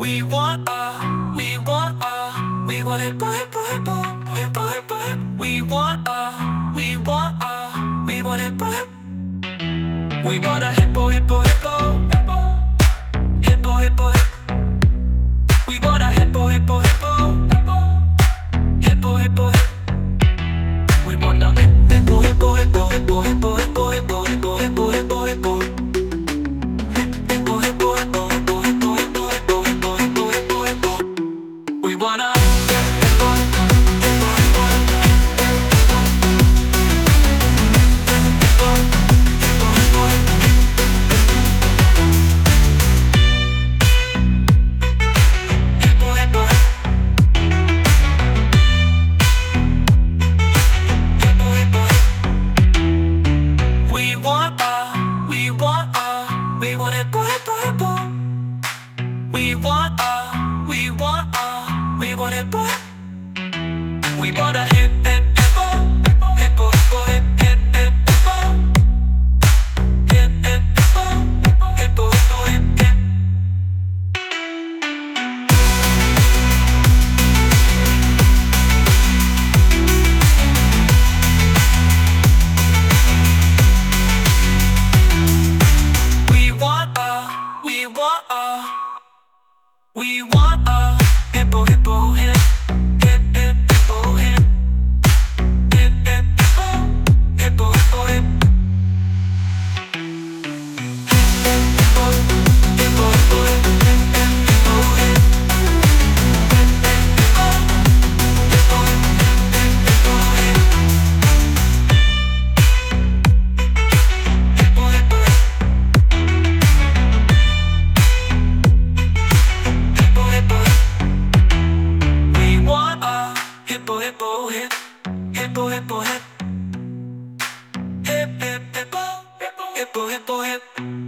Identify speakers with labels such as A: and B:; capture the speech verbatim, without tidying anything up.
A: We want a, we want a, we want hippo, hippo, hippo, hippo, hippo, hip. We want a, we want a, we want hippo, hip. We want a hippo, hippo, hippo, hippo, hippo, hippo, hip. We want a hippo, hippo, hippo, hippo, hippo, hippo, hip. We want a hippo, hippo, hippo, hippo, hippo, hippo, hippo, hippo, hippo, hippo, hippo. We wanna We want a, we want a, we want hippo, hippo, hippo. We want a, we want a, we want hippo. We want a hip, hip, hippo, hippo, hippo, hip, hip, hip, hippo. Hip, hip, hippo, hippo, hippo, hip, hip. We want a, we want a, we want a hippo, hippo, hip, hip, hip, hippo, hip, hip, hip, hippo, hippo, hippo, hip. Hippo, hippo, hippo, hip, hip, hip, hippo, hip. Hip, hip, hippo, hippo, hip, hip, hippo, hip. Hippo, hippo, hip. Hippo, hippo, hip. We want a hippo, hippo, hip, hippo, hippo, hip. Hip, hip, hippo, hippo, hippo, hip.